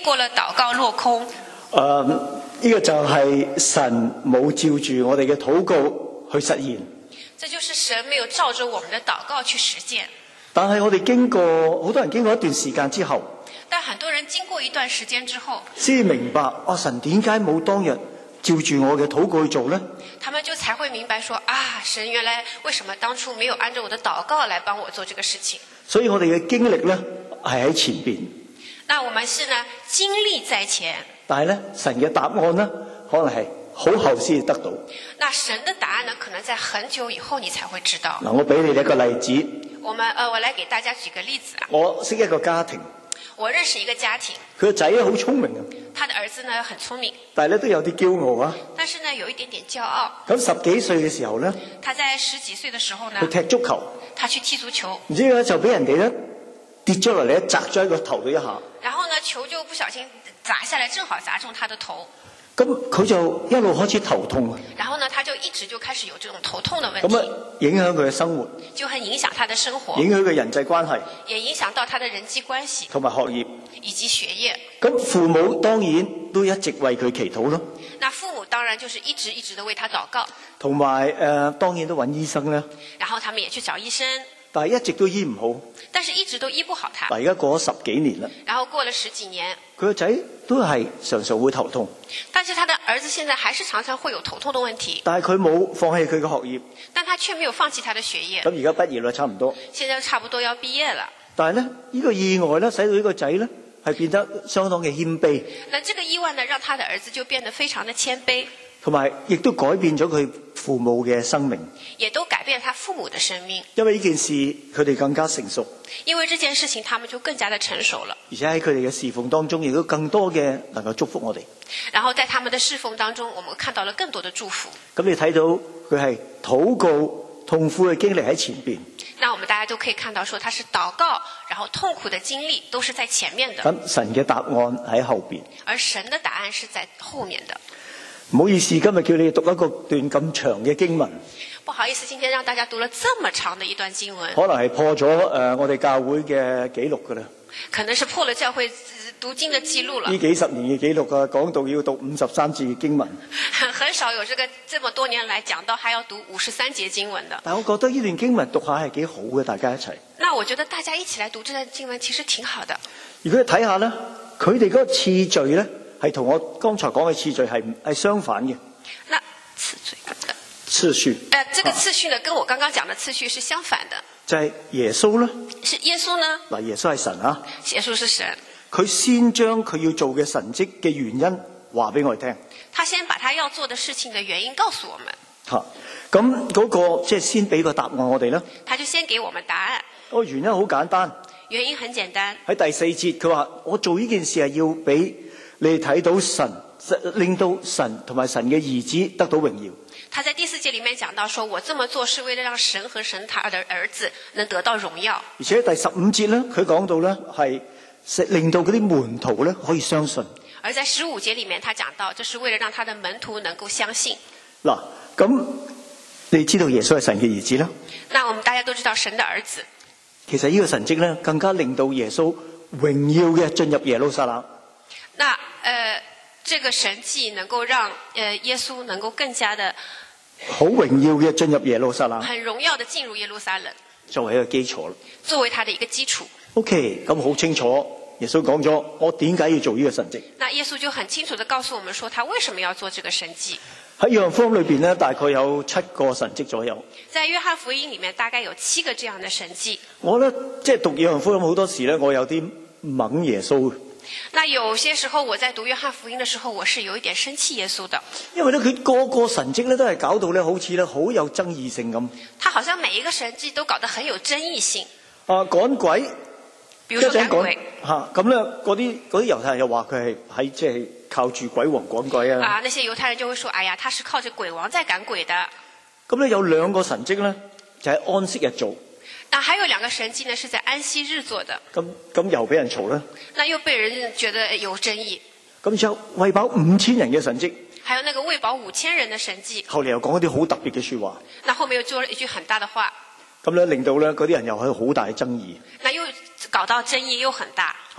結果了禱告落空。 呢個就係神冇照住我哋嘅禱告去實現。 這就是神沒有照着我們的禱告去實踐。 但係我哋好多人經過一段時間之後， 但很多人經過一段時間之後， 先明白神點解冇當日照住我嘅禱告去做呢？ 他們就才會明白說神原來為什麼當初沒有按照我的禱告來幫我做這個事情。 所以我哋嘅經歷呢係喺前邊。 那我們是呢經歷在前， 但係呢神嘅答案呢可能係好後先得到。 那神的答案呢可能在很久以後你才會知道。 嗱，我俾你一個例子。 我來給大家舉個例子啊。 我識一個家庭， 我認識一個家庭， 佢個仔好聰明啊， 他的兒子呢很聰明， 但係咧都有啲驕傲啊。 但是呢有一點點驕傲。 咁10幾歲嘅時候咧， 他在10幾歲的時候呢， 去踢足球， 他去踢足球， 唔知咧就俾人哋咧跌咗落嚟，砸咗喺個頭度一下。 然後呢球就不小心砸下來，正好砸中他的頭。 咁佢就一路開始頭痛， 然後呢他就一直就開始有這種頭痛的問題， 咁影響佢嘅生活， 就很影響他的生活， 影響佢人際關係， 也影響到他的人際關係同埋學業以及學業。 咁父母當然都一直為佢祈禱咯。 那父母當然就是一直的為他禱告， 同埋當然都揾醫生啦。 然後他們也去找醫生， 但係一直都醫唔好， 但是一直都醫不好他。 嗱，而家過咗10幾年啦， 然後過了10幾年， 佢個仔都係常常會頭痛， 但是他的兒子現在還是常常會有頭痛的問題。 但係佢冇放棄佢嘅學業， 但他卻沒有放棄他的學業。 咁而家畢業啦，差唔多， 現在差不多要畢業了。 但係咧呢個意外咧，使到呢個仔咧係變得相當嘅謙卑。 那這個意外呢，讓他的兒子就變得非常的謙卑， 同埋亦都改變咗佢父母嘅生命， 也都改變他父母的生命。 因為呢件事佢哋更加成熟， 因為這件事情他們就更加的成熟了， 而且喺佢哋嘅侍奉當中亦都更多嘅能夠祝福我哋。 然後在他們的侍奉當中，我們看到了更多的祝福。 咁你睇到佢係禱告痛苦嘅經歷喺前邊， 那我們大家都可以看到說他是禱告，然後痛苦的經歷都是在前面的， 咁神嘅答案喺後邊， 而神的答案是在後面的。 唔好意思，今日叫你讀一個段咁長嘅經文， 不好意思，今天讓大家讀了這麼長的一段經文， 可能係破咗我哋教會嘅紀錄㗎啦。 可能是破了教會讀經的記錄了。 呢幾十年嘅紀錄啊，講到要讀53節嘅經文， 很少有這麼多年來講到還要讀53節經文的。 但我覺得呢段經文讀下係幾好嘅，大家一齊。 那我覺得大家一起來讀這段經文其實挺好的。 如果你睇下咧，佢哋嗰個次序咧係同我剛才講嘅次序係相反嘅。 那次序， 這個次序呢，跟我剛剛講的次序是相反的。 就係耶穌啦。 是耶穌呢？嗱， 耶穌係神啊。 耶穌是神。 佢先將佢要做嘅神蹟嘅原因話俾我哋聽。 他先把他要做的事情的原因告訴我們。 咁嗰個即係先俾個答案我哋啦。 他就先給我們答案。 個原因好簡單。 原因很簡單。 喺第4節佢話：我做呢件事係要俾你哋睇到神，令到神同埋神嘅兒子得到榮耀。 他在第4節裡面講到說，我這麼做是為了讓神和神他的兒子能得到榮耀。 而且第15節咧，佢講到咧係令到嗰啲門徒咧可以相信。 而在15節裡面，他講到，這是為了讓他的門徒能夠相信。 嗱，咁你知道耶穌係神嘅兒子啦。 那我們大家都知道神的兒子。 其實呢個神蹟咧，更加令到耶穌榮耀嘅進入耶路撒冷。 那這個神蹟能夠讓耶穌能夠更加的好榮耀嘅進入耶路撒冷， 很榮耀的進入耶路撒冷， 作為一個基礎啦。 作為他的一個基礎。 OK， 咁好清楚，耶穌講咗我點解要做呢個神蹟。 那耶穌就很清楚地告訴我們說，他為什麼要做這個神蹟。 喺約翰福音裏邊咧，大概有7個神蹟左右。 在約翰福音裡面，大概有7個這樣的神蹟。 我咧即係讀約翰福音好多時咧，我有啲猛耶穌。 那有些時候我在讀約翰福音的時候，我是有一點生氣耶穌的。 因為咧佢個個神蹟咧都係搞到咧好似咧好有爭議性咁。 他好像每一個神蹟都搞得很有爭議性。 趕鬼， 比如說趕鬼。 咁咧嗰啲猶太人又話佢係喺即係靠住鬼王趕鬼啊。 那些猶太人就會說：哎呀，他是靠着鬼王在趕鬼的。 咁咧有2個神蹟咧就喺安息日做。 那還有2個神蹟呢，是在安息日做的。 咁又俾人嘈啦。 那又被人覺得有爭議。 咁之後餵飽5000人嘅神蹟。 還有那個餵飽5000人的神蹟。 後嚟又講一啲好特別嘅說話。 那後面又做了一句很大的話。咁咧令到咧嗰啲人又係好大嘅爭議。 那又搞到爭議又很大。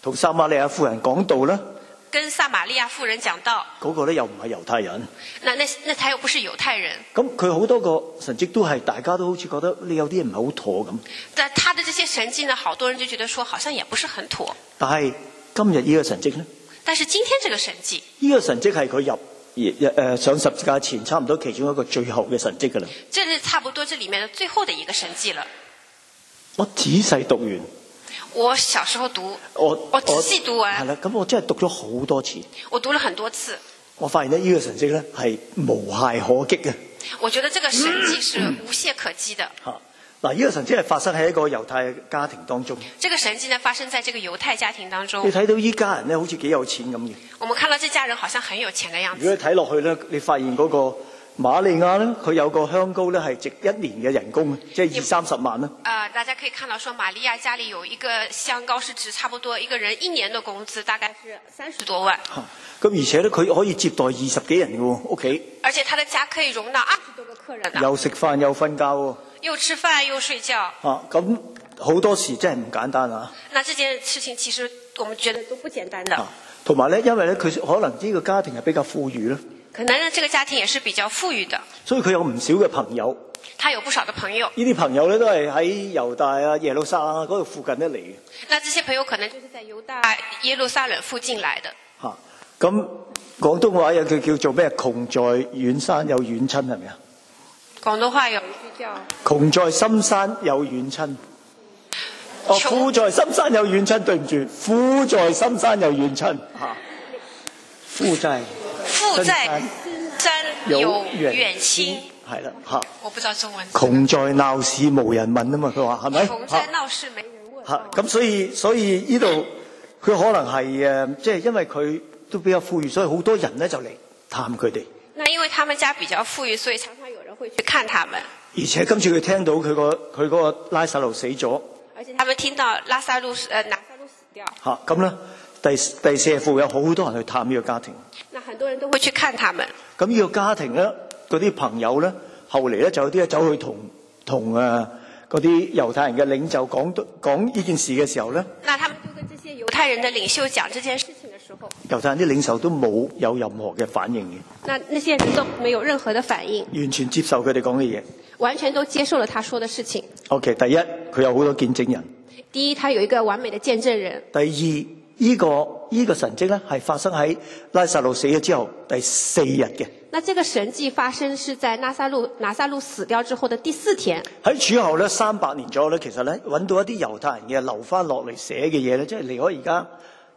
同撒瑪利亞婦人講道啦， 跟撒瑪利亞婦人講道， 嗰個咧又唔係猶太人。 那他又不是猶太人。 咁佢好多個神蹟都係大家都好似覺得你有啲唔係好妥咁。 但他的這些神蹟呢，好多人就覺得說好像也不是很妥。 但係今日呢個神蹟呢， 但是今天這個神蹟， 呢個神蹟係佢入上十字架前差唔多其中一個最後嘅神蹟㗎啦。 這是差不多這裡面的最後的一個神蹟了。 我仔細讀完， 我小時候讀，我仔細讀完， 係啦，咁我真係讀咗好多次。 我讀了很多次， 我發現呢個神蹟咧係無懈可擊嘅。 我覺得這個神蹟是無懈可擊的。 嗱，呢個神蹟係發生喺一個猶太家庭當中。 這個神蹟呢，發生在這個猶太家庭當中。 你睇到依家人咧，好似幾有錢咁嘅。 我們看到這家人好像很有錢的樣子。 如果你睇落去咧，你發現嗰個瑪利亞咧，佢有個香膏咧係值1年嘅人工，即係20-30萬啦。 大家可以看到，說瑪利亞家裡有一個香膏是值差不多一個人1年的工資，大概是30多萬。 咁而且咧，佢可以接待20幾人嘅喎，屋企。 而且他的家可以容納20多個客人。 又食飯又瞓覺喎。 又吃飯又睡覺。 咁好多時真係唔簡單啊。 那這件事情其實我們覺得都不簡單的。 同埋咧，因為咧佢可能呢個家庭係比較富裕啦。 可能呢，這個家庭也是比較富裕的。所以佢有唔少嘅朋友。 他有不少的朋友。 呢啲朋友咧都係喺猶大啊、耶路撒冷啊嗰度附近咧嚟嘅。 那這些朋友可能就是在猶大、耶路撒冷附近來的。 咁廣東話有句叫做咩？窮在遠山有遠親，係咪啊？ 廣東話有一句叫窮在深山有遠親。富在深山有遠親，對唔住，富在深山有遠親。富在深山有遠親。係啦， 我不知道中文。 窮在鬧市無人問啊嘛，佢話係咪？ 窮在鬧市沒人問。 咁所以呢度佢可能係即係因為佢都比較富裕，所以好多人咧就嚟探佢哋。 那因為他們家比較富裕，所以常常有人會去看他們。 而且今次佢聽到佢嗰個拉撒路死咗。 而且他們聽到拿撒路死掉。 咁咧第4副有好多人去探呢個家庭。 那很多人都會去看他們。 咁呢個家庭咧，嗰啲朋友咧，後嚟咧就有啲咧走去同嗰啲猶太人嘅領袖講呢件事嘅時候咧。 那他們就跟這些猶太人的領袖講這件事情的時候， 猶太人啲領袖都冇有任何嘅反應嘅。 那些人都沒有任何的反應，完全接受佢哋講嘅嘢， 完全都接受了他說的事情。 OK， 第一佢有好多見證人。 第一，他有一個完美的見證人。 第二，呢個神蹟咧係發生喺拉撒路死咗之後第4日嘅。 那這個神蹟發生是在拿撒路死掉之後的第4天。 喺主後咧300年左右咧，其實咧揾到一啲猶太人嘅留翻落嚟寫嘅嘢咧，即係離開而家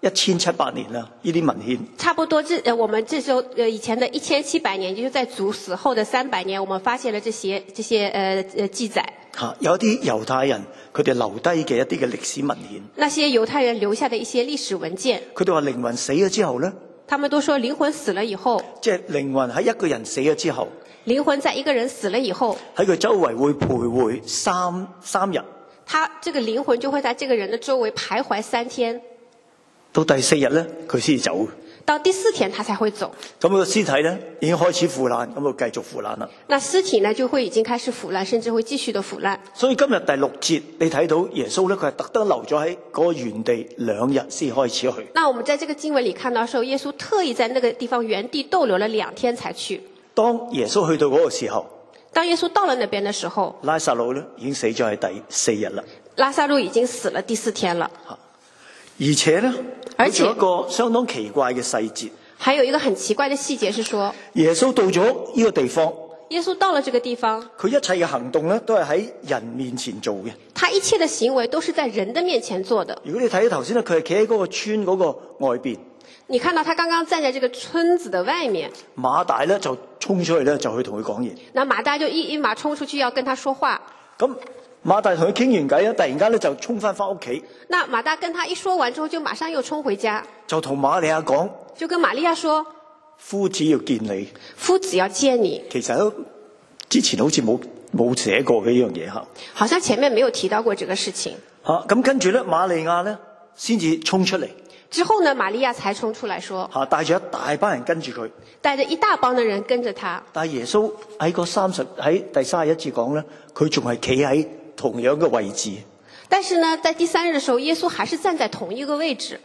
1700年啦，呢啲文獻。差不多我們這時候以前的1700年，就是在主死後的300年，我們發現了這些記載。 有一啲猶太人佢哋留低嘅一啲嘅歷史文獻。 那些猶太人留下的一些歷史文件。 佢哋話靈魂死咗之後咧。 他們都說靈魂死了以後， 即係靈魂喺一個人死咗之後， 靈魂在一個人死了以後， 喺佢周圍會徘徊三日。 他這個靈魂就會在這個人的周圍徘徊3天， 到第4日咧，佢先走。 到第4天他才會走。 咁個屍體咧已經開始腐爛，咁就繼續腐爛啦。 那屍體呢就會已經開始腐爛，甚至會繼續的腐爛。 所以今日第6節你睇到耶穌咧，佢係特登留咗喺嗰個原地2日先開始去。 那我們在這個經文裡看到時候，耶穌特意在那個地方原地逗留了2天才去。 當耶穌去到嗰個時候， 當耶穌到了那邊的時候， 拉撒路咧已經死咗喺第4日啦。 拉撒路已經死了第4天了。 而且呢，仲有一個相當奇怪嘅細節。 還有一個很奇怪的細節是說， 耶穌到咗呢個地方， 耶穌到了這個地方， 佢一切嘅行動咧都係喺人面前做嘅。 他一切的行為都是在人的面前做的。 如果你睇頭先咧，佢係企喺嗰個村嗰個外邊。 你看到他剛剛站在這個村子的外面， 馬大咧就衝出去咧就去同佢講嘢。 那馬大就一馬衝出去要跟他說話。 咁馬大同佢傾完偈咧，突然間咧就衝翻屋企。 那馬大跟他一說完之後，就馬上又衝回家， 就同瑪利亞講， 就跟瑪利亞說： 夫子要見你。 夫子要見你。 其實都之前好似冇寫過嘅呢樣嘢嚇。 好像前面沒有提到過這個事情。 咁跟住咧，瑪利亞咧先至衝出嚟。 之後呢，瑪利亞才衝出來說： 帶住一大班人跟住佢。 帶着一大幫的人跟着他。 但係耶穌喺第31節講咧，佢仲係企喺同樣嘅位置。 但是呢，在第3日的時候，耶穌還是站在同一個位置。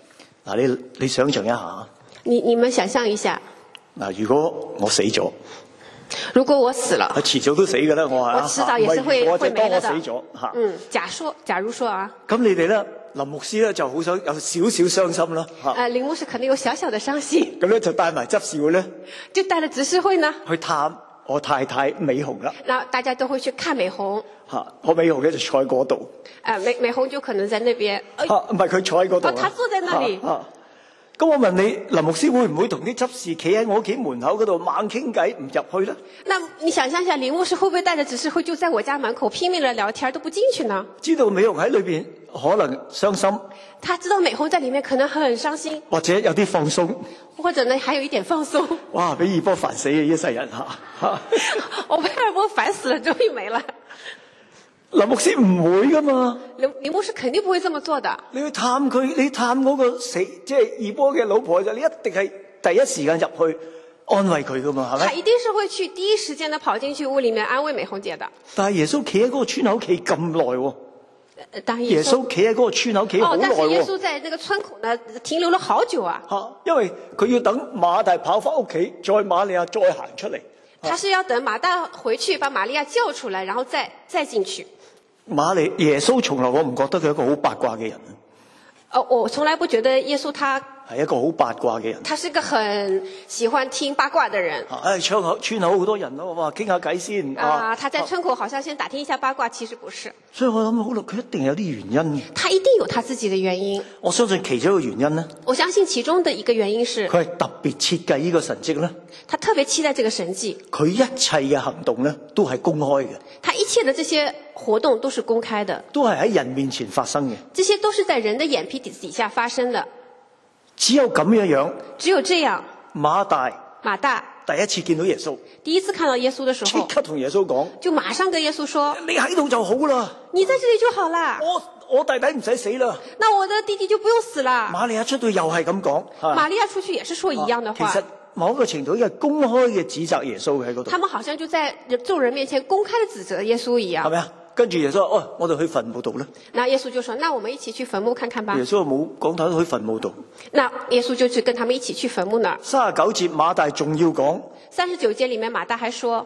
嗱，你想象一下， 你们想象一下， 嗱，如果我死咗， 如果我死了， 遲早都死㗎啦，我遲早也是會我就當我沒了的。 死咗嚇。 假如說啊， 咁你哋咧，林牧師咧就好想有少少傷心啦嚇。 林牧師可能有小小的傷心， 咁咧就帶埋執事會咧， 就帶了執事會呢， 去探我太太美紅啦。 那大家都會去看美紅。 我美紅咧就坐喺嗰度。 美紅就可能在那邊。 唔係佢坐喺嗰度。 他坐在那裡。 咁我問你，林牧師會唔會同啲執事企喺我屋企門口嗰度猛傾偈唔入去咧？ 那你想象一下，林牧師會不會帶着執事會就在我家門口拼命地聊天都不進去呢？ 知道美紅喺裏邊可能傷心， 他知道美紅在裡面可能很傷心， 或者有啲放鬆， 或者呢還有一點放鬆。 哇！俾二波煩死嘅一世人嚇。 我被二波煩死了，終於沒了。 林牧師唔會噶嘛， 林牧師肯定不會這麼做的。 你去探佢，你探嗰個死即係二波嘅老婆就，你一定係第一時間入去安慰佢噶嘛，係咪？ 他一定是會去第一時間的跑進去屋裡面安慰美紅姐的。 但係耶穌企喺嗰個村口企咁耐喎，耶穌企喺嗰個村口企好耐喎。 但是耶穌在那個村口呢停留了好久啊。 因為佢要等馬大跑翻屋企，再瑪利亞再行出嚟。 他是要等馬大回去，把瑪利亞叫出來，然後再進去。 耶穌從來我唔覺得佢係一個好八卦嘅人。 我從來不覺得耶穌他係一個好八卦嘅人。 他是個很喜歡聽八卦的人。 村口好多人咯，哇，傾下偈先。 他在村口好像先打聽一下八卦，其實不是。 所以我諗好啦，佢一定有啲原因。 他一定有他自己的原因。 我相信其中一個原因呢， 我相信其中的一個原因是， 佢係特別設計呢個神蹟咧。 他特別期待這個神蹟。 佢一切嘅行動咧，都係公開嘅。 他一切的這些活動都是公開的， 都係喺人面前發生嘅。 這些都是在人的眼皮底下發生的。 只有咁樣， 只有這樣， 馬大第一次見到耶穌， 第一次看到耶穌的時候， 即刻同耶穌講， 就馬上跟耶穌說： 你喺度就好啦， 你在這裡就好啦， 我弟弟唔使死啦， 那我的弟弟就不用死啦。 瑪利亞出去又係咁講， 瑪利亞出去也是說一樣的話。 其實某一個程度係公開嘅指責耶穌喺嗰度。 他們好像就在眾人面前公開的指責耶穌一樣。 係咪啊？跟住耶穌話：我哋去墳墓度啦。 那耶穌就說：那我們一起去墳墓看看吧。 耶穌冇講睇去墳墓度。 那耶穌就去跟他們一起去墳墓那兒。 39節馬大仲要講。 39節裡面馬大還說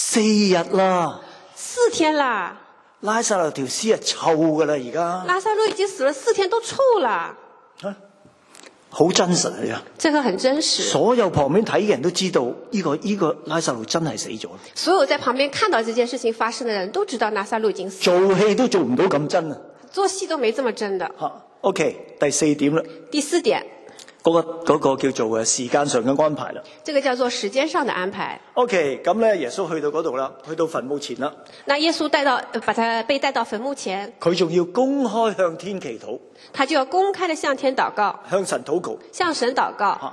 ：4日啦 ，4天啦。 拉撒路條屍係臭噶啦，而家。 拉撒路已經死了4天，都臭啦。 好真實啊！ 這個很真實。 所有旁邊睇嘅人都知道，呢個拉撒路真係死咗。 所有在旁邊看到這件事情發生的人都知道拉撒路已經死了。做戲都做唔到咁真啊！ 做戲都沒這麼真的。 OK， 第4點啦。 第4點。 嗰個叫做時間上嘅安排啦。 這個叫做時間上的安排。 OK， 咁咧耶穌去到嗰度啦，去到墳墓前啦。 那耶穌被帶到墳墓前， 佢仲要公開向天祈禱。 他就要公開的向天禱告， 向神禱告， 向神禱告。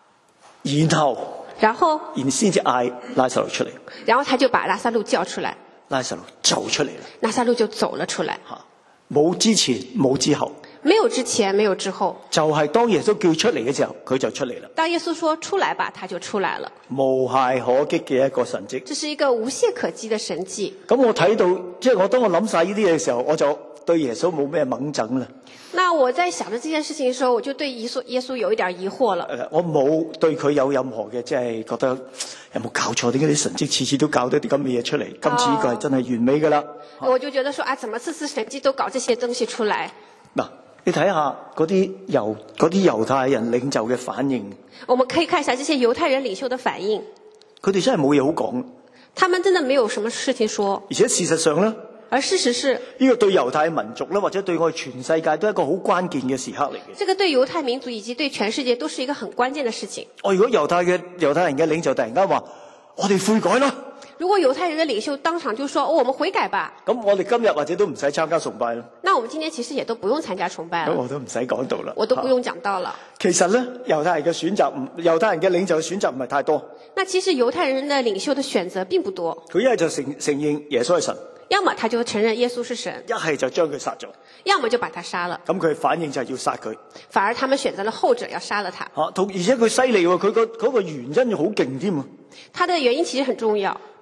然後先至嗌拉撒路出嚟。 然後他就把拉撒路叫出來。 拉撒路走出嚟啦。 拉撒路就走了出來。 冇之前冇之後。 沒有之前，沒有之後。 就係當耶穌叫出嚟嘅時候，佢就出嚟啦。 當耶穌說出來吧，他就出來了。 無懈可擊嘅一個神蹟。 這是一個無懈可擊的神蹟。 咁我睇到，即係當我諗晒呢啲嘢嘅時候，我就對耶穌冇咩猛整啦。 那我在想着這件事情的時候，我就對耶穌有一點疑惑了。 我冇對佢有任何嘅，即係覺得有冇搞錯？點解啲神蹟次次都搞到啲咁嘅嘢出嚟？今次呢個係真係完美噶啦。 我就覺得說啊，怎麼次次神蹟都搞這些東西出來？ 嗱，你睇下嗰啲猶太人領袖嘅反應。 我們可以看一下這些猶太人領袖的反應。 佢哋真係冇嘢好講。 他們真的沒有什麼事情說。 而且事實上呢， 而事實是， 呢個對猶太民族咧，或者對我哋全世界都係一個好關鍵嘅時刻嚟嘅。 這個對猶太民族以及對全世界都是一個很關鍵的事情。 如果猶太人嘅領袖突然間話：我哋悔改啦！ 如果猶太人的領袖當場就說：我們悔改吧。 咁我哋今日或者都唔使參加崇拜啦。 那我們今天其實也都不用參加崇拜了。 咁我都唔使講道啦。 我都不用講道了。 其實咧，猶太人嘅領袖選擇唔係太多。 那其實猶太人的領袖的選擇並不多。 佢一係就承認耶穌係神。 要麼他就承認耶穌是神， 一係就將佢殺咗， 要麼就把他殺了。 咁佢反應就係要殺佢， 反而他們選擇了後者，要殺了他。 而且佢犀利喎，佢嗰個原因好勁添啊！ 他的原因其實很重要。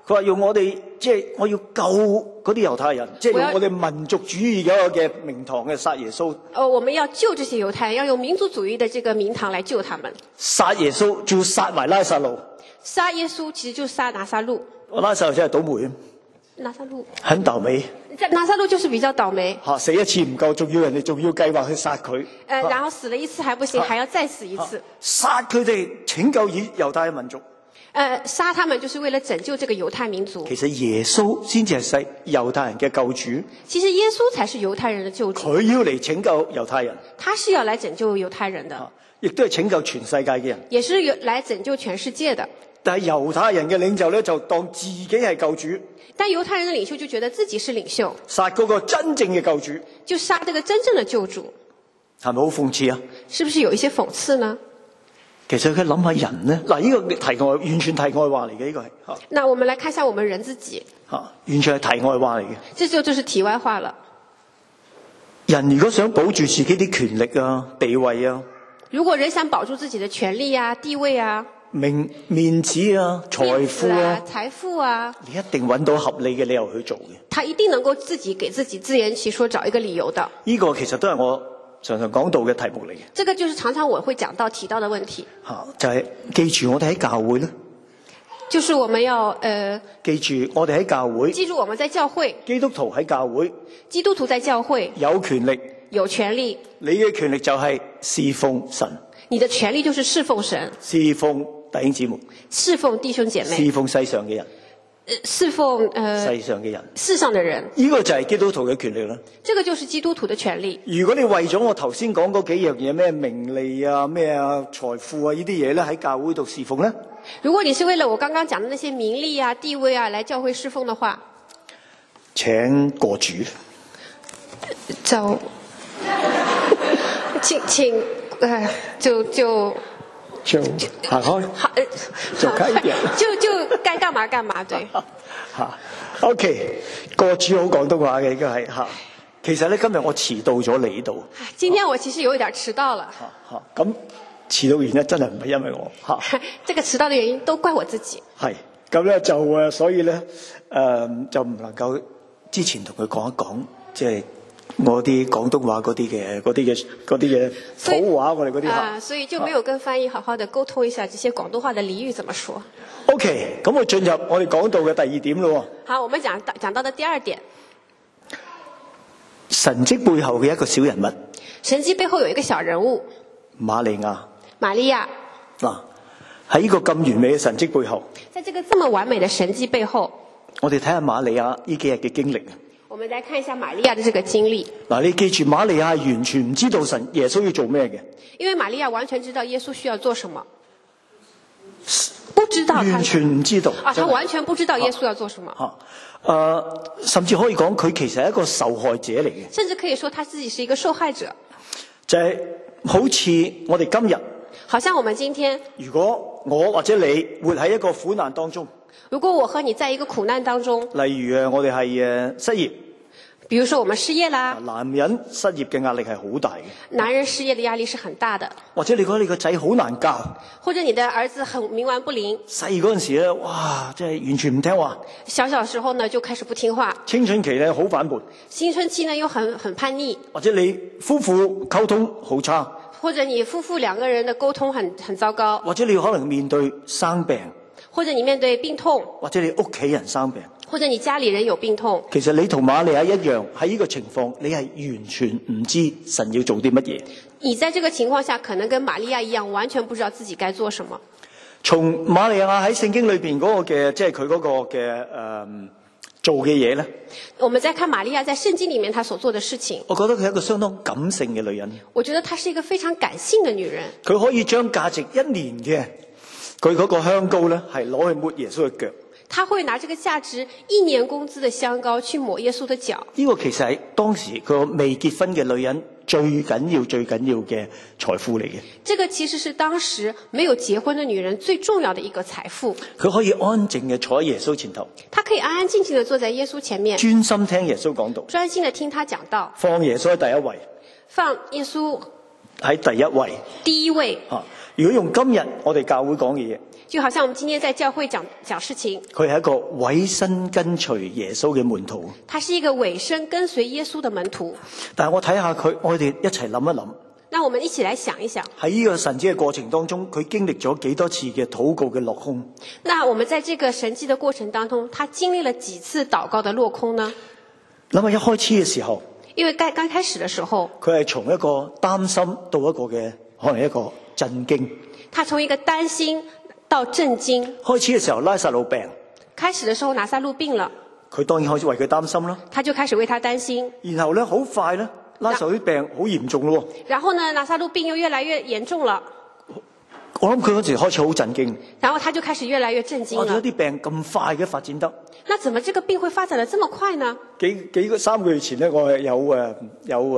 佢話用我哋我要救嗰啲猶太人，用我哋民族主義嗰個嘅名堂嘅殺耶穌。 我們要救這些猶太人，要用民族主義的這個名堂來救他們。 殺耶穌，仲要殺埋拉撒路。 殺耶穌其實就殺拿撒路。 拉撒路真係倒霉。 拿撒路很倒霉。 拿撒路就是比較倒霉。 死一次唔夠，仲要人哋仲要計劃去殺佢。 然後死了一次還不行，還要再死一次。 殺佢哋拯救猶太民族。 殺他們就是為了拯救這個猶太民族。 其實耶穌先至係猶太人嘅救主。 其實耶穌才是猶太人的救主。 佢要嚟拯救猶太人。 他是要來拯救猶太人的。 亦都係拯救全世界嘅人。 也是來拯救全世界的。 但係猶太人嘅領袖咧，就當自己係救主。 但猶太人的領袖就覺得自己是領袖， 殺嗰個真正嘅救主， 就殺這個真正的救主， 係咪好諷刺啊？ 是不是有一些諷刺呢？ 其實佢諗下人呢，嗱，呢個題外完全題外話嚟嘅，呢個係。 那我們來看一下我們人自己， 完全係題外話嚟嘅。 這就是題外話了。 人如果想保住自己啲權力啊、地位啊， 如果人想保住自己的權利啊、地位啊、 面子啊、財富啊、 財富啊， 你一定揾到合理嘅理由去做嘅。 他一定能夠自己給自己自圓其說，找一個理由的。 呢個其實都係我常常講到嘅題目嚟嘅。 這個就是常常我會講到提到的問題。 就係記住我哋喺教會咧。 就是我們要記住我哋喺教會。 記住我們在教會。 基督徒喺教會。 基督徒在教會。 有權力。 有權力。 你嘅權力就係侍奉神。 你的權力就是侍奉神。 侍奉弟兄姊妹。 侍奉弟兄姐妹。 侍奉世上嘅人。 侍奉世上嘅人。 世上的人。 呢個就係基督徒嘅權力啦。 這個就是基督徒的權利。 如果你為咗我頭先講嗰幾樣嘢，咩名利啊、咩啊、財富啊呢啲嘢咧，喺教會度侍奉咧？ 如果你是為了我剛剛講的那些名利啊、地位啊來教會侍奉的話， 請過主。 就請就行開，走開一點， 就該幹嘛幹嘛，對。 OK， 過主好廣東話嘅應該係嚇。其實咧今日我遲到咗嚟呢度。 今天我其實有一點遲到了。 咁遲到原因真係唔係因為我嚇。 這個遲到的原因都怪我自己。 係咁咧就所以咧就唔能夠之前同佢講一講，即係我啲廣東話嗰啲嘅土話，我哋嗰啲所以就沒有跟翻譯好好的溝通一下這些廣東話的俚語怎麼說。 OK， 咁我進入我哋講到嘅第二點咯。 好，我們講到的第二點， 神蹟背後嘅一個小人物。 神蹟背後有一個小人物， 瑪利亞。 瑪利亞。 嗱，喺呢個咁完美嘅神蹟背後， 在這個這麼完美的神蹟背後， 我哋睇下瑪利亞呢幾日嘅經歷。 我們來看一下瑪利亞的這個經歷。 嗱，你記住瑪利亞係完全唔知道耶穌要做咩嘅。 因為瑪利亞完全知道耶穌需要做什麼，不知道， 完全唔知道。 他完全不知道耶穌要做什麼。 甚至可以講佢其實係一個受害者嚟嘅。 甚至可以說他自己是一個受害者。 就係好似我哋今日， 好像我們今天， 如果我或者你活喺一個苦難當中， 如果我和你在一個苦難當中， 例如我哋係失業。 比如說我們失業啦， 男人失業嘅壓力係好大嘅。 男人失業的壓力是很大的。 或者你覺得你個仔好難教， 或者你的兒子很冥頑不靈。 細嗰陣時咧，哇，真係完全唔聽話。 小時候呢就開始不聽話。 青春期咧好反叛。 青春期呢又很叛逆。 或者你夫婦溝通好差。 或者你夫婦兩個人的溝通很糟糕。 或者你可能面對生病。 或者你面對病痛。或者你屋企人生病。 或者你家裏人有病痛。 其實你同瑪利亞一樣，喺呢個情況，你係完全唔知神要做啲乜嘢。你在這個情況下，可能跟瑪利亞一樣，完全不知道自己該做什麼。 從瑪利亞喺聖經裏邊嗰個嘅，即係佢嗰個嘅做嘅嘢咧。 我們再看瑪利亞在聖經裏面她所做的事情， 我覺得佢係一個相當感性嘅女人。 我覺得她是一個非常感性的女人。佢可以將價值1年嘅佢嗰個香膏咧，係攞去抹耶穌嘅腳。 他會拿這個價值1年工資的香膏去抹耶穌的腳。 呢個其實係當時個未結婚嘅女人最緊要嘅財富嚟嘅。這個其實是當時沒有結婚的女人最重要的一個財富。佢可以安靜嘅坐喺耶穌前頭。他可以安安靜靜的坐在耶穌前面，專心聽耶穌講道，專心的聽他講道，放耶穌喺第一位，放耶穌喺第一位，第一位。 如果用今日我哋教會講嘅嘢， 就好像我們今天在教會講事情， 佢係一個委身跟隨耶穌嘅門徒。 他是一個委身跟隨耶穌的門徒。 但係我睇下佢，我哋一齊諗一諗。 那我們一起來想一想， 喺呢個神蹟嘅過程當中，佢經歷咗幾多次嘅禱告嘅落空？ 那我們在這個神蹟的過程當中，他經歷了幾次禱告的落空呢？ 諗下一開始嘅時候， 因為剛開始的時候， 佢係從一個擔心到一個嘅可能一個震驚。 他從一個擔心到震驚。 開始嘅時候，拉撒路病， 開始的時候拿撒路病了， 佢當然開始為佢擔心啦。 他就開始為他擔心。 然後咧，好快咧，拉撒路啲病好嚴重咯。 然後呢，拿撒路病又越來越嚴重了。 我諗佢嗰時開始好震驚。 然後他就開始越來越震驚了。 哇！啲病咁快嘅發展得， 那怎麼這個病會發展得這麼快呢？ 三個月前咧，我係有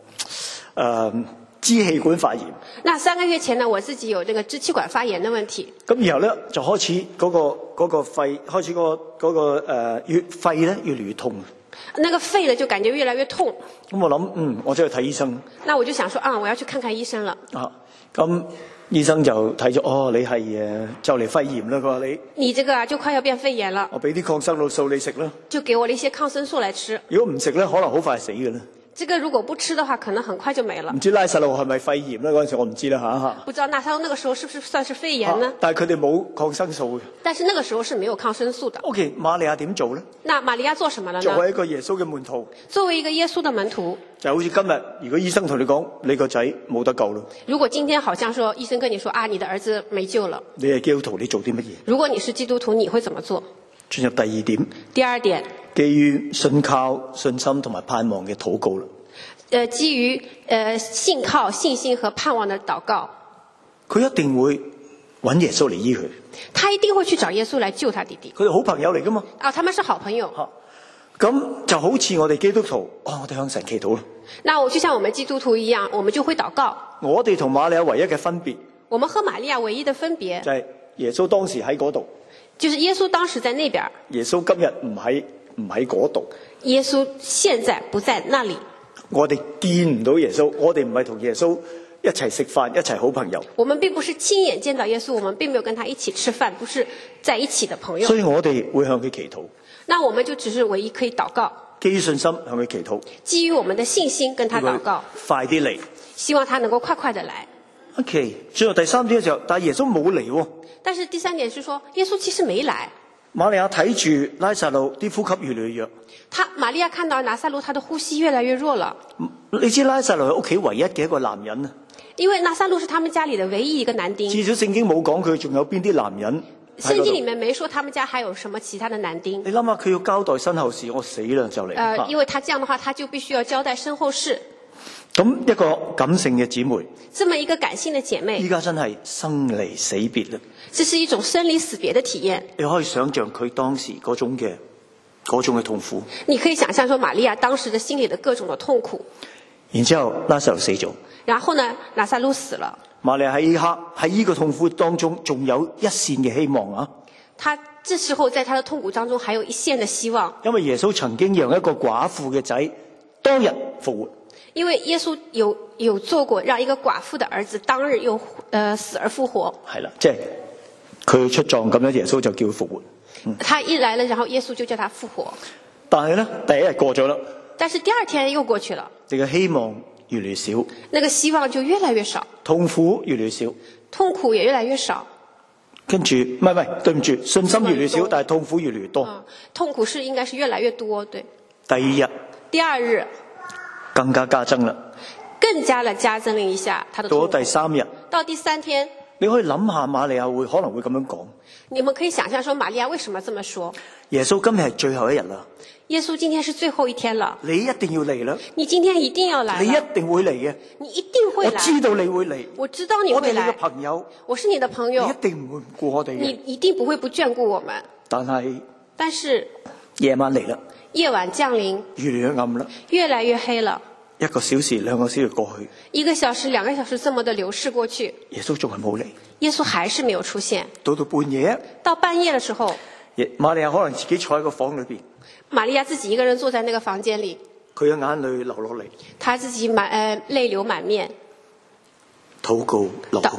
支氣管發炎。 那3個月前呢，我自己有那個支氣管發炎的問題。 咁然後咧就開始嗰個肺開始肺咧越嚟越痛。 那個肺呢就感覺越來越痛。 咁我諗我真係睇醫生。 那我就想說我要去看看醫生了。 咁醫生就睇咗，你係就嚟肺炎啦，佢話你這個就快要變肺炎了。 我俾啲抗生素你食啦。就給我了一些抗生素來吃。 如果唔食咧，可能好快死嘅啦。 這個如果不吃的話，可能很快就沒了。 唔知拉撒路係咪肺炎咧？嗰陣時我唔知啦吓。 不知道拿撒路那個時候是不是算是肺炎呢？ 但係佢哋冇抗生素嘅。 但是那個時候是沒有抗生素的。 OK， 瑪利亞點做咧？ 那瑪利亞做什麼了呢？ 作為一個耶穌嘅門徒。 作為一個耶穌的門徒。 就好似今日，如果醫生同你講你個仔冇得救咯。 如果今天好像說醫生跟你說你的兒子沒救了。 你係基督徒，你做啲乜嘢？ 如果你是基督徒，你會怎麼做？ 進入第二點。 第二點， 基於信靠、信心同埋盼望嘅禱告啦。 基於信靠、信心和盼望的禱告， 佢一定會揾耶穌嚟醫佢。 他一定會去找耶穌來救他弟弟。 佢哋好朋友嚟噶嘛？ 他們是好朋友。 咁就好似我哋基督徒，我哋向神祈禱啦。 那我就像我們基督徒一樣，我們就會禱告。 我哋同瑪利亞唯一嘅分別， 我們和瑪利亞唯一的分別就係耶穌當時喺嗰度， 就是耶穌當時在那邊。 耶穌今日唔喺嗰度。 耶穌現在不在那裡。 我哋見唔到耶穌，我哋唔係同耶穌一齊食飯，一齊好朋友。 我們並不是親眼見到耶穌，我們並沒有跟他一起吃飯，不是在一起的朋友。 所以我哋會向佢祈禱。 那我們就只是唯一可以禱告， 基於信心向佢祈禱， 基於我們的信心跟他禱告， 快啲嚟， 希望他能夠快快的來。 OK， 最後第三點嘅時候，但係耶穌冇嚟喎。 但是第三點是說，耶穌其實沒來。 瑪利亞睇住拉撒路啲呼吸越嚟越弱。 瑪利亞看到拿撒路他的呼吸越來越弱了。 你知拉撒路係屋企唯一嘅一個男人啊。 因為拿撒路是他們家裡的唯一一個男丁。 至少聖經冇講佢仲有邊啲男人。 聖經裡面沒說他們家還有什麼其他的男丁。 你諗下佢要交代身後事，我死啦就嚟。 因為他這樣的話，他就必須要交代身後事。 咁一個感性嘅姊妹， 這麼一個感性的姐妹， 依家真係生離死別啦。 這是一種生離死別的體驗。 你可以想象佢當時嗰種嘅痛苦。 你可以想象說瑪利亞當時的心裡的各種的痛苦。 然之後拉撒路死咗。 然後呢，拿撒路死了。 瑪利亞喺呢個痛苦當中，仲有一線嘅希望啊！ 他這時候在他的痛苦當中，還有一線的希望。 因為耶穌曾經讓一個寡婦嘅仔當日復活。 因為耶穌有做過，讓一個寡婦的兒子當日又死而復活。 係啦，即係佢出葬咁樣，耶穌就叫佢復活。 他一來了，然後耶穌就叫他復活。 但係咧，第一日過咗啦。 但是第二天又過去了。 你嘅希望越嚟越少， 那個希望就越來越少， 痛苦越嚟越少， 痛苦也越來越少。 跟住唔係，對唔住，信心越嚟越少，但係痛苦越嚟越多。 痛苦是應該是越來越多，對。 第二日更加加增啦， 更加了加增了一下他的痛苦。 到第三日， 到第三天， 你可以諗下瑪利亞可能會咁樣講。 你們可以想象說瑪利亞為什麼這麼說？ 耶穌今日係最後一日啦。 耶穌今天是最後一天了。你一定要嚟啦。 你今天一定要來。你一定會嚟嘅。 你一定會來。 我知道你會嚟。 我知道你會來。 我哋你嘅朋友。 我是你的朋友。 你一定唔會唔顧我哋嘅。 你一定不會不眷顧我們。但是夜晚嚟啦。 夜晚降臨。 越嚟越暗啦。越來越黑了。 1個小時、2個小時過去。1個小時、2個小時這麼的流逝過去。 耶穌仲係冇嚟。 耶穌還是沒有出現。 到半夜。到半夜的時候。瑪利亞可能自己坐喺個房裏邊。 瑪利亞自己一個人坐在那個房間裏。 佢嘅眼淚流落嚟。 她自己淚流滿面。 禱告落空。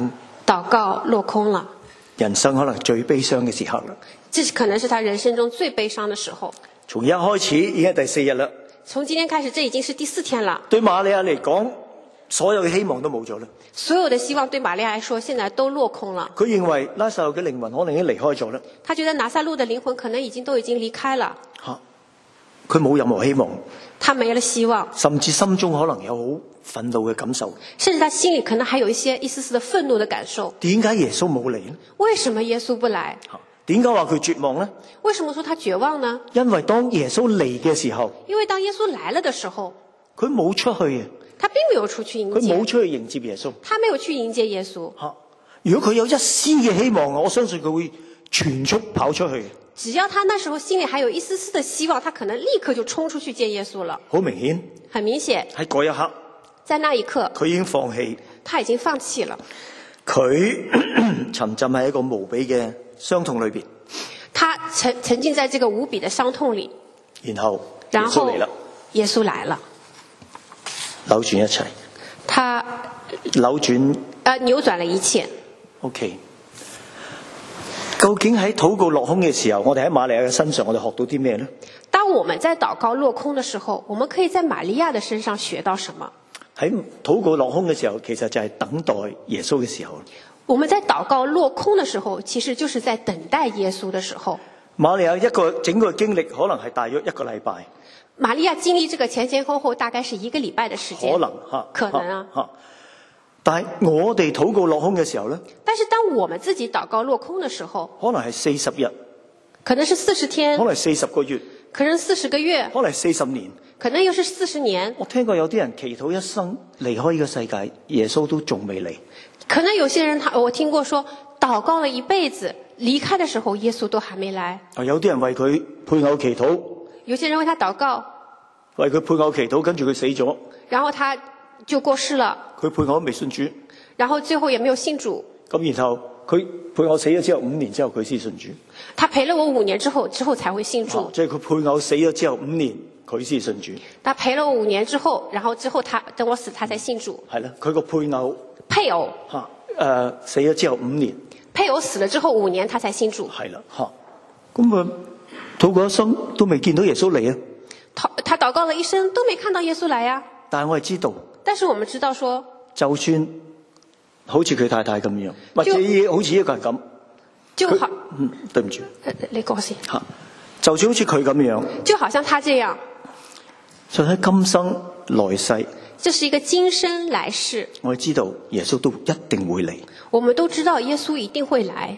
禱告落空了， 人生可能最悲傷嘅時刻啦。 這可能是他人生中最悲傷的時候。 從一開始已經係第4日啦。 從今天開始，這已經是第4天了。 對瑪利亞嚟講，所有嘅希望都冇咗啦。 所有的希望對瑪利亞來說，現在都落空了。 佢認為拉撒路嘅靈魂可能已經離開咗啦。 他覺得拿撒路的靈魂可能已經離開了。 佢冇任何希望， 他沒了希望， 甚至心中可能有好憤怒嘅感受。 甚至他心裡可能還有一絲絲的憤怒的感受。 點解耶穌冇嚟呢？ 為什麼耶穌不來？ 點解話佢絕望呢？ 為什麼說他絕望呢？ 因為當耶穌嚟嘅時候， 因為當耶穌來了的時候， 佢冇出去嘅， 他並沒有出去迎接， 佢冇出去迎接耶穌， 他沒有去迎接耶穌。 如果佢有一絲嘅希望，我相信佢會全速跑出去。 只要他那時候心裡還有一絲絲的希望，他可能立刻就衝出去見耶穌了。 好明顯， 很明顯， 喺嗰一刻， 在那一刻， 佢已經放棄， 他已經放棄了。 佢沉浸喺一個無比嘅傷痛裏邊， 他沉浸在這個無比的傷痛裡。 然後耶穌嚟啦， 耶穌來了， 扭轉一切， 他扭轉了一切。 OK。究竟喺禱告落空嘅時候，我哋喺瑪利亞嘅身上，我哋學到啲咩呢？ 當我們在禱告落空的時候，我們可以在瑪利亞的身上學到什麼？喺禱告落空嘅時候，其實就係等待耶穌嘅時候。 我們在禱告落空的時候，其實就是在等待耶穌的時候。 瑪利亞整個經歷可能係大約1個禮拜。 瑪利亞經歷這個前後後大概是1個禮拜的時間。可能啊。 但係我哋禱告落空嘅時候呢？ 但是當我們自己禱告落空的時候， 可能係40日， 可能是40天， 可能係40個月， 可能40個月， 可能係40年， 可能又是40年。 我聽過有啲人祈禱一生離開呢個世界，耶穌都仲未嚟。 可能有些人我聽過說，禱告了一輩子，離開的時候耶穌都還沒來。 有啲人為佢配偶祈禱， 有些人為他禱告， 為佢配偶祈禱，跟住佢死咗， 然後他就過世了， 佢配偶都未信主， 然後最後也沒有信主。 咁然後佢配偶死咗之後5年之後佢先信主。 他陪了我5年之後才會信主。 即係佢配偶死咗之後5年佢先信主。 他陪了我5年之後，然後他等我死他才信主。 係啦，佢個配偶死咗之後5年， 配偶死了之後5年他才信主。 係啦，咁啊禱告一生都未見到耶穌嚟啊！ 他禱告了一生都沒看到耶穌來啊！ 但係我係知道， 但是我們知道說， 就算好似佢太太咁樣，或者好似一個人咁， 就好， 對唔住， 你講先。 就算好似佢咁樣， 就好像他這樣， 就喺今生來世， 這是一個今生來世。 我哋知道耶穌都一定會嚟， 我們都知道耶穌一定會來。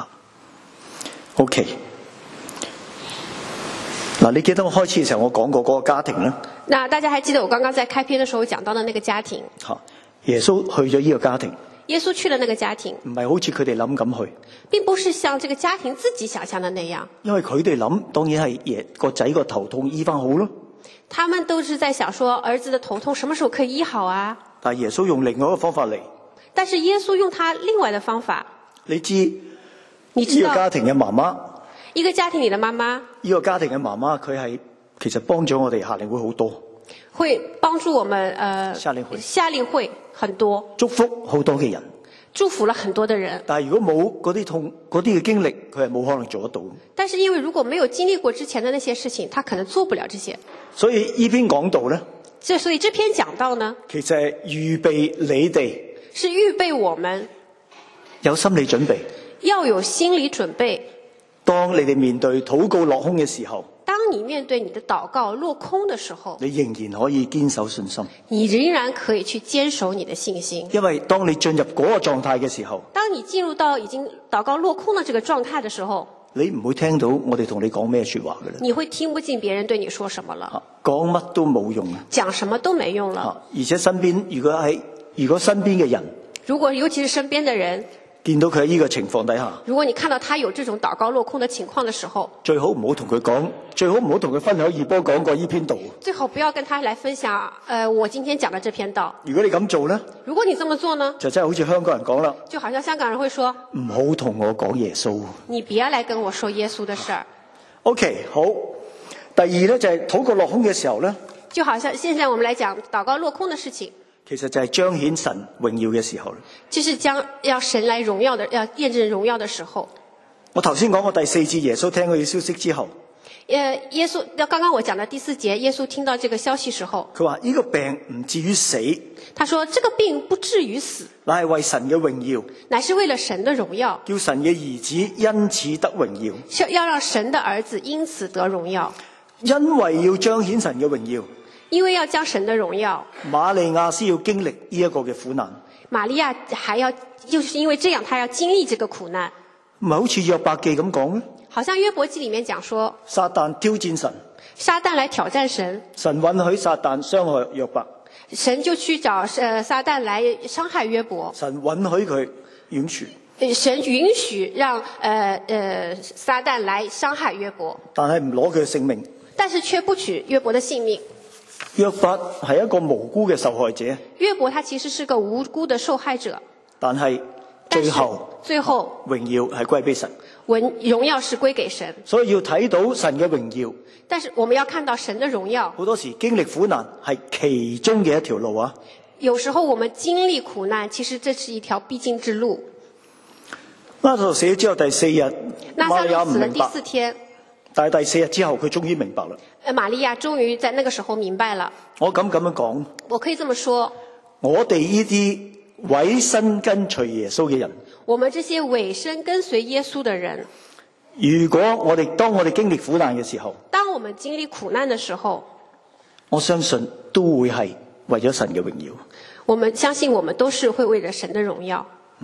OK。嗱，你記得我開始嘅時候我講過嗰個家庭咧？ 那大家還記得我剛剛在開篇的時候講到的那個家庭？ 耶穌去咗呢個家庭。 耶穌去了那個家庭， 唔係好似佢哋諗咁去， 並不是像這個家庭自己想象的那樣。 因為佢哋諗，當然係個仔個頭痛醫翻好咯。 他們都是在想說，兒子的頭痛什麼時候可以醫好啊？ 但係耶穌用另外一個方法嚟。 但是耶穌用他另外的方法。 你知呢個家庭嘅媽媽， 一個家庭裏的媽媽， 呢個家庭嘅媽媽，佢係其實幫咗我哋夏令會好多， 會幫助我們夏令會很多， 祝福好多嘅人， 祝福了很多的人。 但係如果冇嗰啲痛嗰啲嘅經歷，佢係冇可能做得到。 但是因為如果沒有經歷過之前的那些事情，他可能做不了這些。 所以呢篇講道呢， 所以這篇講道呢， 其實係預備你哋， 是預備我們有心理準備， 要有心理準備。 當你哋面對禱告落空嘅時候， 當你面對你的禱告落空的時候， 你仍然可以堅守信心， 你仍然可以去堅守你的信心。 因為當你進入嗰個狀態嘅時候， 當你進入到已經禱告落空的這個狀態的時候，你唔會聽到我哋同你講咩說話嘅啦。你會聽不進別人對你說什麼了。 講乜都冇用， 講什麼都沒用了。 而且身邊如果身邊嘅人， 如果尤其是身邊的人， 見到佢喺呢個情況底下， 如果你看到他有這種禱告落空的情況的時候， 最好唔好同佢講，最好唔好同佢分享二波講過呢篇道。 最好不要跟他來分享，我今天講的這篇道。 如果你咁做呢， 如果你這麼做呢， 就真係好似香港人講啦， 就好像香港人會說， 唔好同我講耶穌， 你不要來跟我說耶穌的事兒。 OK， 好。第二呢，就係禱告落空嘅時候呢， 就好像現在我們來講禱告落空的事情。 其實就係彰顯神榮耀嘅時候。 這是要神來榮耀的，要驗證榮耀的時候。 我頭先講過第4節，耶穌聽佢嘅消息之後， 耶穌剛剛我講的第4節，耶穌聽到這個消息時候， 佢話呢個病唔至於死。 他說這個病不至於死， 乃係為神嘅榮耀， 乃是為了神的榮耀， 叫神嘅兒子因此得榮耀， 要讓神的兒子因此得榮耀， 因為要彰顯神嘅榮耀， 因為要將神的榮耀， 瑪利亞先要經歷呢一個嘅苦難。 瑪利亞還要就是因為這樣，他要經歷這個苦難。 唔係好似約伯記咁講咩？ 好像約伯記裡面講說， 撒旦挑戰神， 撒旦來挑戰神， 神允許撒旦傷害約伯， 神就去找撒旦來傷害約伯， 神允許佢允許， 神允許讓撒旦來傷害約伯， 但係唔攞佢嘅性命， 但是卻不取約伯的性命。 約伯係一個無辜嘅受害者， 約伯他其實是個無辜的受害者， 但係最後榮耀係歸俾神， 榮耀是歸給神， 所以要睇到神嘅榮耀。 但是我們要看到神的榮耀， 好多時經歷苦難係其中嘅一條路啊。 有時候我們經歷苦難，其實這是一條必經之路。 拉撒路死咗之後第4日，瑪利亞唔明白， 死了第4天， 但係第4日之後佢終於明白啦。 瑪利亞終於在那個時候明白了。 我敢咁樣講， 我可以這麼說， 我哋呢啲委身跟隨耶穌嘅人， 我們這些委身跟隨耶穌的人， 如果當我哋經歷苦難嘅時候， 當我們經歷苦難的時候， 我相信都會係為咗神嘅榮耀。 我們相信我們都是會為了神的榮耀。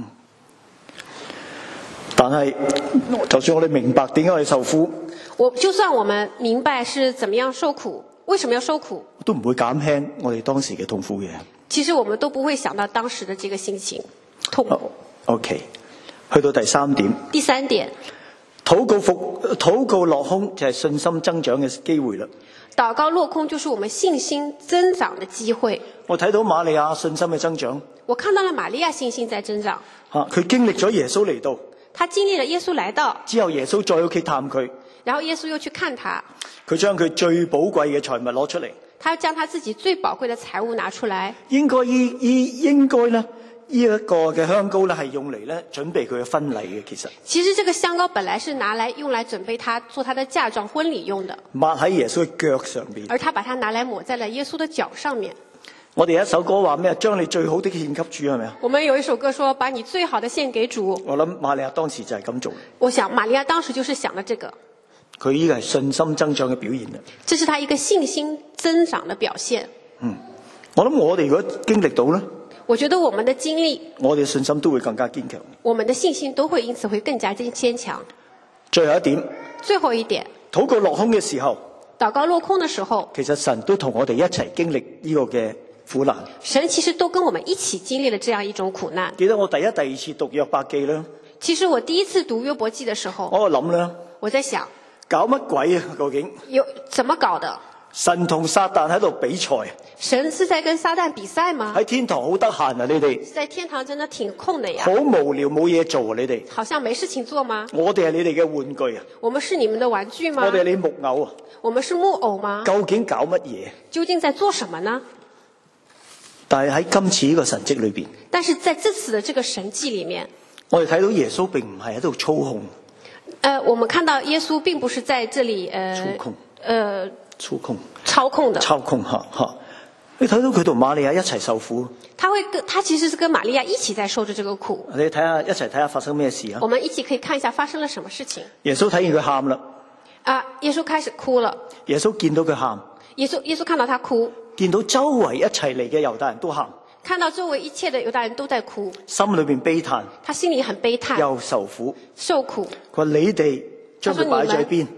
但係就算我哋明白點解我哋受苦， 就算我們明白是怎麼樣受苦，為什麼要受苦， 都唔會減輕我哋當時嘅痛苦嘅。 其實我們都不會想到當時的這個心情痛苦。 OK， 去到第3點。 第3點， 禱告落空就係信心增長嘅機會啦。 禱告落空就是我們信心增長的機會。 我睇到瑪利亞信心嘅增長。 我看到了瑪利亞信心在增長。 佢經歷咗耶穌嚟到。 他經歷了耶穌來到。之後耶穌再屋企探佢。 然後耶穌又去看他。 佢將佢最寶貴嘅財物攞出嚟。 他將他自己最寶貴的財物拿出來。應該呢一個嘅香膏咧係用嚟咧準備佢嘅婚禮嘅。其實這個香膏本來是拿來用來準備他做他的嫁妝婚禮用的。 抹喺耶穌嘅腳上邊。 而他把它拿來抹在了耶穌的腳上面。 我哋有一首歌話咩？將你最好的獻給主，係咪啊？ 我們有一首歌說把你最好的獻給主。 我諗瑪利亞當時就係咁做。 我想瑪利亞當時就是想了這個。 佢呢個係信心增長嘅表現啦。 這是他一個信心增長的表現。 我諗我哋如果經歷到呢， 我覺得我們的經歷， 我哋嘅信心都會更加堅強。 我們的信心都會因此會更加堅強。 最後一點，禱告落空嘅時候，其實神都同我哋一齊經歷呢個嘅苦難。 神其實都跟我們一起經歷了這樣一種苦難。 記得我第一、第二次讀約伯記呢， 其實我第一次讀約伯記的時候， 我諗呢， 我在想， 搞乜鬼啊？究竟怎麼搞的？ 神同撒旦喺度比賽。 神是在跟撒旦比賽嗎？ 喺天堂好得閒啊！你哋在天堂真的挺空的呀。 好無聊冇嘢做啊！你哋好像沒事情做嗎？ 我哋係你哋嘅玩具啊！ 我們是你們的玩具嗎？ 我哋係你木偶啊！ 我們是木偶嗎？ 究竟搞乜嘢？ 究竟在做什麼呢？ 但係喺今次呢個神蹟裏邊， 但是在這次的這個神蹟裏面， 我哋睇到耶穌並唔係喺度操控。 我們看到耶穌並不是在這裏操控吓。你睇到佢同瑪利亞一齊受苦。 他其實是跟瑪利亞一起在受着這個苦。 你一齊睇下發生咩事啊？ 我們一起可以看一下發生了什麼事情。 耶穌睇見佢喊啦。 耶穌開始哭了。 耶穌見到佢喊。 耶穌看到他哭。 見到周圍一齊嚟嘅猶大人都喊。 看到周圍一切的猶大人都在哭。 心裏邊悲嘆。 他心裏很悲嘆。 又受苦。 受苦。 佢話你哋將佢擺在邊？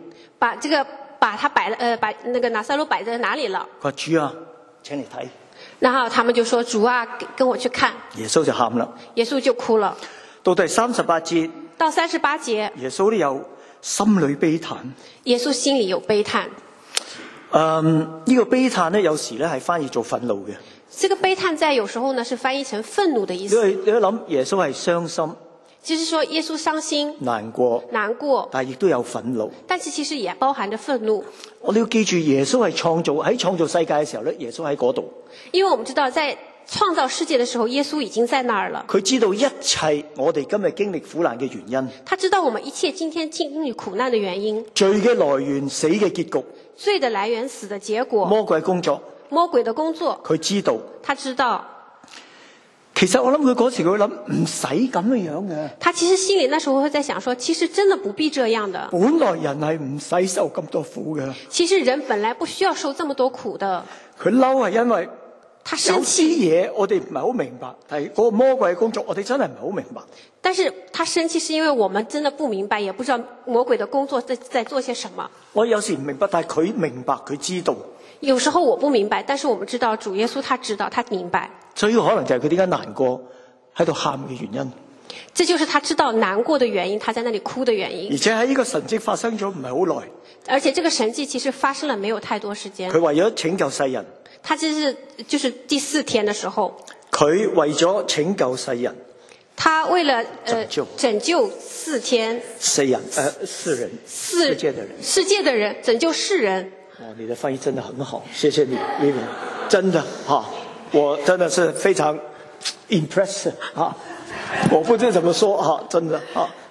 把那個拿撒勒擺在哪裡了？ 佢話主啊，請你睇。 然後他們就說：主啊，跟我去看。 耶穌就喊啦。 耶穌就哭了。 到第38節。 到38節。 耶穌都有心裏悲嘆。 耶穌心裡有悲嘆。 呢個悲嘆呢，有時呢係翻譯做憤怒嘅。 這個悲嘆在有時候呢是翻譯成憤怒的意思。 你諗耶穌係傷心。 就是說耶穌傷心難過，但係亦都有憤怒。 但是其實也包含着憤怒。 我哋要記住，耶穌係創造世界嘅時候咧，耶穌喺嗰度。 因為我們知道，在創造世界的時候，耶穌已經在那兒了。 佢知道一切我哋今日經歷苦難嘅原因。 他知道我們一切今天經歷苦難的原因。 罪嘅來源，死嘅結局。 罪的來源，死的結果。 魔鬼工作。 魔鬼的工作。 佢知道。 他知道。 其實我諗佢嗰時佢諗唔使咁嘅樣嘅。 他其實心裡那時候會在想說，其實真的不必這樣的。 本來人係唔使受咁多苦嘅。 其實人本來不需要受這麼多苦的。 佢嬲係因為他生氣有啲嘢我哋唔係好明白，但係嗰個魔鬼嘅工作我哋真係唔係好明白。 但是他生氣是因為我們真的不明白，也不知道魔鬼的工作在做些什麼。 我有時唔明白，但係佢明白，佢知道。 有時候我不明白，但是我們知道主耶穌他知道，他明白。 所以可能就係佢點解難過喺度喊嘅原因。 這就是他知道難過的原因，他在那裡哭的原因。 而且喺呢個神蹟發生咗唔係好耐。 而且這個神蹟其實發生了沒有太多時間。 佢為咗拯救世人。 他就是第4天的時候。 佢為咗拯救世人。 他為了拯救4天。 世人世界的人。 世界的人拯救世人。 你的翻譯真的很好，謝謝你 Vivian 真的我真的是非常 impressed 我不知怎麼說真的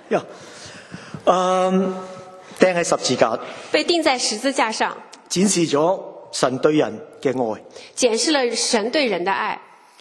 釘喺十字架，被釘在十字架上，展示咗神對人嘅愛， 展示了神對人的愛。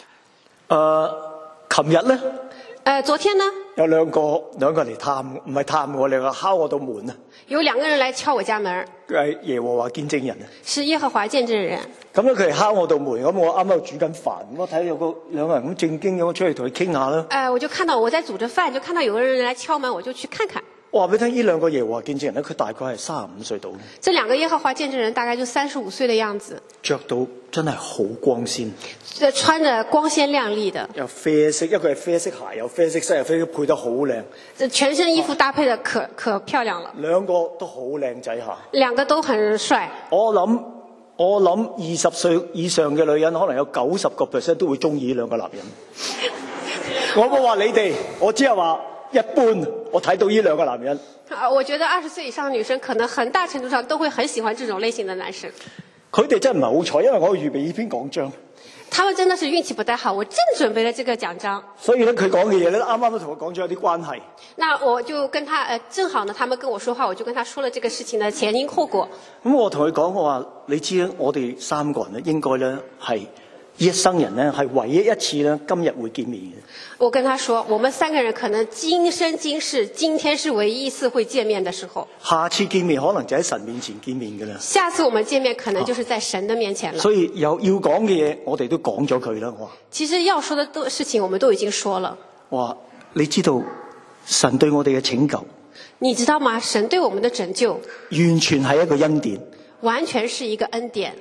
琴日呢？ 昨天呢？ 有兩個嚟探，唔係探我，兩個敲我道門啊！ 有2個人來敲我家門。 佢係耶和華見證人啊！ 是耶和華見證人。 咁咧，佢嚟敲我道門，咁我啱啱煮緊飯，我睇有兩個人咁正經咁，我出去同佢傾下啦。 我就看到我在煮着飯，就看到有個人來敲門，我就去看看。 我話俾你聽，呢2個耶和華見證人咧，佢大概係35歲到。 這2個耶和華見證人大概就35歲的樣子。 着到真係好光鮮。 穿着光鮮亮麗的。 有啡色，一個係啡色鞋，有啡色衫，有啡色配得好靚。 全身衣服搭配得可漂亮了。 兩個都好靚仔下。 2個都很帥。 我諗20歲以上嘅女人，可能有90% 都會中意呢2個男人。我冇話你哋，我只係話。一般，我睇到呢2個男人。 我覺得20歲以上的女生可能很大程度上都會很喜歡這種類型的男生。 佢哋真係唔係好彩，因為我預備呢篇講章。 他們真的是運氣不太好，我正準備了這個講章。 所以呢，佢講嘅嘢咧，啱啱都同我講咗有啲關係。 那我就跟他正好呢，他們跟我說話，我就跟他說了這個事情的前因後果。 咁我同佢講，我話你知我哋3個人咧，應該咧係一生人咧係唯一一次咧，今日會見面嘅。 我跟他說，我們3個人可能今生今世，今天是唯一一次會見面的時候。下次見面可能就喺神面前見面㗎啦。下次我們見面可能就是在神的面前了。所以要講嘅嘢，我哋都講咗佢啦。其實要說的事情，我們都已經說了。哇，你知道神對我哋嘅拯救？你知道嗎？神對我們的拯救完全係一個恩典，完全是一個恩典。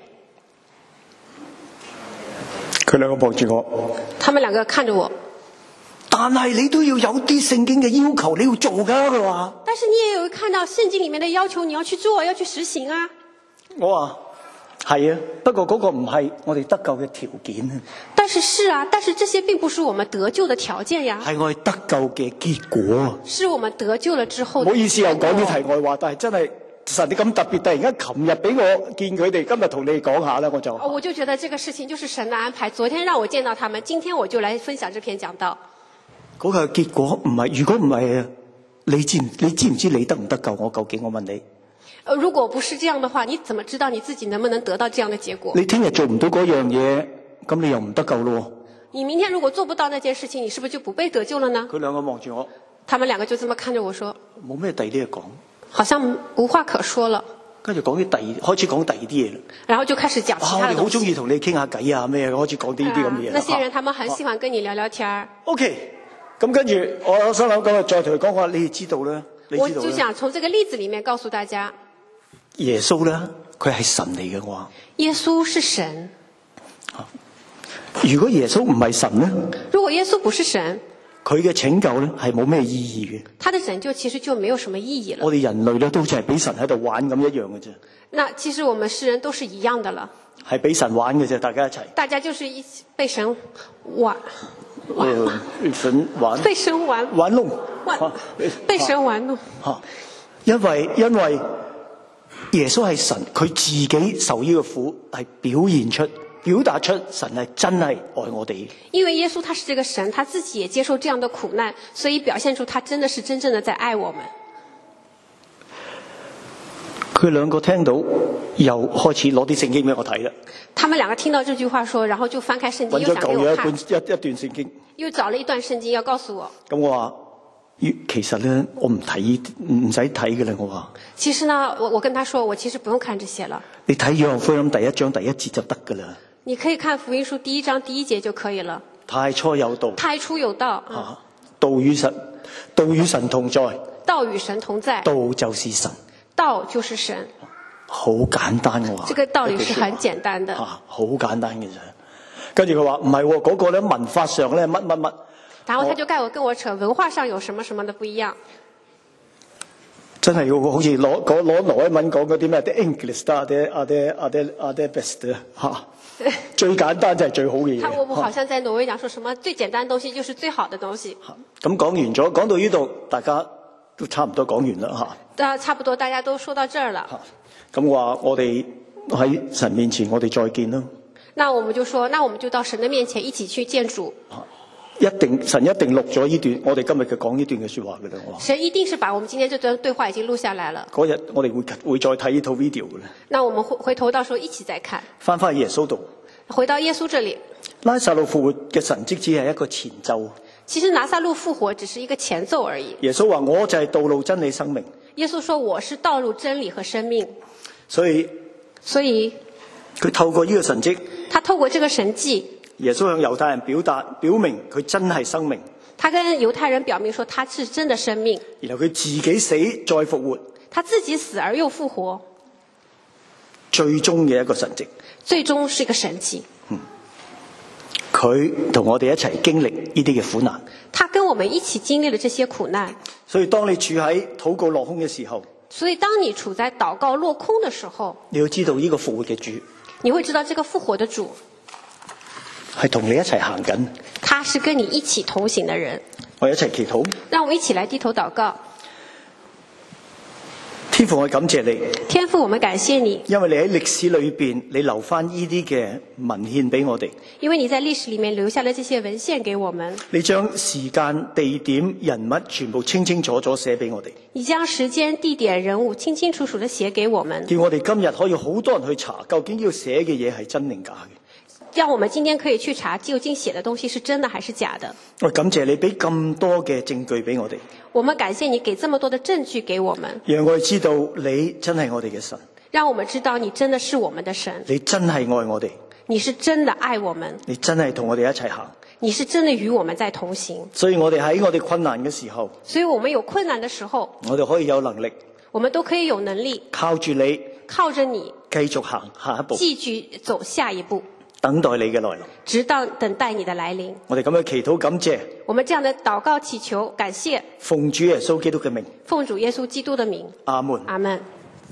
佢2個望住我， 他們2個看着我。 但係你都要有啲聖經嘅要求，你要做㗎，佢話。但是你也有看到聖經裡面的要求，你要去做，要去實行啊。我話係啊，不過嗰個唔係我哋得救嘅條件啊。但是這些並不是我們得救的條件呀。係我哋得救嘅結果。是我們得救了之後。唔好意思又講啲題外話，但係真係神你咁特別，突然間琴日俾我見佢哋，今日同你哋講下啦，我就覺得這個事情就是神的安排。昨天讓我見到他們，今天我就來分享這篇講道。嗰個結果唔係，如果唔係啊，你知唔知你得唔得救？我究竟我問你。如果不是這樣的話，你怎麼知道你自己能不能得到這樣的結果？你聽日做唔到嗰樣嘢，咁你又唔得救咯。你明天如果做不到那件事情，你是不是就不被得救了呢？佢2個望住我，他們2個就這麼看着我說，冇咩第二啲嘢講，好像無話可說了。跟住開始講第二啲嘢啦。然後就開始講其他的東西。我哋好中意同你傾下偈啊咩，開始講啲咁嘅嘢。那些人他們很喜歡跟你聊聊天。OK。咁跟住，我想諗咁再同佢講話，你哋知道啦。我就想從這個例子裡面告訴大家，耶穌咧，佢係神嚟嘅話。耶穌是神。如果耶穌唔係神咧？如果耶穌不是神，佢嘅拯救咧係冇咩意義嘅。他的拯救其實就沒有什麼意義了。我哋人類咧都就係俾神喺度玩咁一樣嘅啫。那其實我們世人都是一樣的了。係俾神玩嘅啫，大家一齊。大家就是一起被神玩。被神玩弄，被神玩弄。因為耶穌係神，佢自己受呢個苦，係表現出表達出神係真係愛我哋。 因為耶穌他是這個神，他自己也接受這樣的苦難，所以表現出他真的是真正的在愛我們。 佢兩個聽到又開始攞啲聖經俾我睇啦。 他們兩個聽到這句話說，然後就翻開聖經又想給我看。 一段聖經。 又找了一段聖經要告訴我。 咁我話，其實咧，我唔使睇嘅啦。我話。其實呢，我跟他說，我其實不用看這些了。 你睇約翰福音第1章第1節就得㗎啦。 你可以看福音書第1章第1節就可以了。 太初有道。 太初有道。 道與神同在。 道與神同在。 道就是神。 道就是神。 好簡單嘅話。 這個道理是很簡單的。 好簡單嘅啫。跟住佢話唔係喎，嗰個咧文法上咧乜。 然後他就跟我扯文化上有什麼什麼的不一樣。 真係要好似攞挪威文講嗰啲咩 the English the best 嚇，最簡單就係最好嘅嘢。 我好像在挪威講說什麼最簡單的東西就是最好的東西。 咁講完咗，講到呢度，大家都差唔多講完啦嚇。 差不多大家都說到這兒了。 咁話我哋喺神面前，我哋再見啦。 那我們就說，那我們就到神的面前一起去見主。 神一定錄咗呢段，我哋今日嘅講呢段嘅說話嘅啦。 神一定是把我們今天這段對話已經錄下來了。 嗰日我哋會再睇呢套 video 嘅啦。 那我們回頭到時候一起再看。翻耶穌度。 回到耶穌這裡。 拉撒路復活嘅神蹟只係一個前奏。 其實拿撒路復活只是一個前奏而已。 耶穌話：我就係道路、真理、生命。 耶穌說：我是道路、真理和生命。 所以佢透過呢個神蹟。 他透過這個神蹟。 耶穌向猶太人表明佢真係生命。 他跟猶太人表明說他是真的生命。 然後佢自己死再復活。 他自己死而又復活。 最終嘅一個神蹟。 最終是一個神蹟。 佢同我哋一齊經歷呢啲嘅苦難。 他跟我們一起經歷了這些苦難。 所以當你處喺禱告落空嘅時候。 所以當你處在禱告落空的時候。 你要知道呢個復活嘅主。 你會知道這個復活的主。 係同你一齊行緊， 他是跟你一起同行的人。 我一齊祈禱， 讓我們一起來低頭禱告。 天父，我感謝你。 天父，我們感謝你， 因為你喺歷史裏邊，你留翻呢啲嘅文獻俾我哋。 因為你在歷史裏面留下了這些文獻給我們。 你將時間、地點、人物全部清清楚楚寫俾我哋。 你將時間、地點、人物清清楚楚地寫給我們， 叫我哋今日可以好多人去查，究竟要寫嘅嘢係真定假嘅。 讓我們今天可以去查究竟寫的東西是真的還是假的。 我感謝你俾咁多嘅證據俾我哋。 我們感謝你給這麼多的證據給我們， 讓我哋知道你真係我哋嘅神。 讓我們知道你真的是我們的神。 你真係愛我哋。 你是真的愛我們。 你真係同我哋一齊行。 你是真的與我們在同行。 所以我哋喺我哋困難嘅時候， 所以我們有困難的時候， 我哋可以有能力， 我們都可以有能力靠住你， 靠着你繼續行下一步， 繼續走下一步。 等待你嘅來臨， 直到等待你的來臨。 我哋咁樣祈禱感謝， 我們這樣的禱告祈求感謝， 奉主耶穌基督嘅名， 奉主耶穌基督的名， 阿門， 阿門。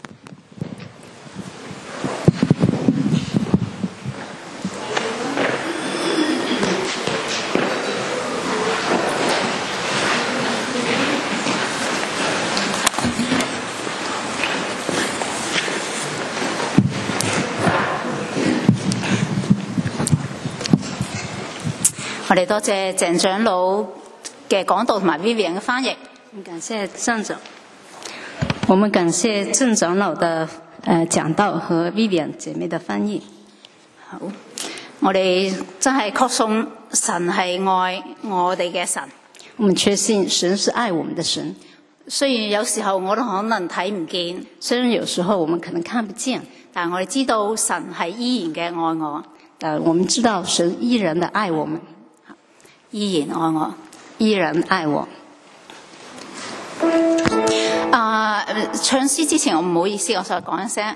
我哋多謝鄭長老嘅講道同埋 Vivian 嘅翻譯。 感謝鄭長，我們感謝鄭長老的講道和 Vivian 姐妹的翻譯。 好，我哋真係確信神係愛我哋嘅神。 我們確信神是愛我們的神。 雖然有時候我都可能睇唔見， 雖然有時候我們可能看不見， 但係我哋知道神係依然嘅愛我。 但我們知道神依然的愛我們。 依然愛我， 依然愛我。 唱詩之前我唔好意思，我想講一聲，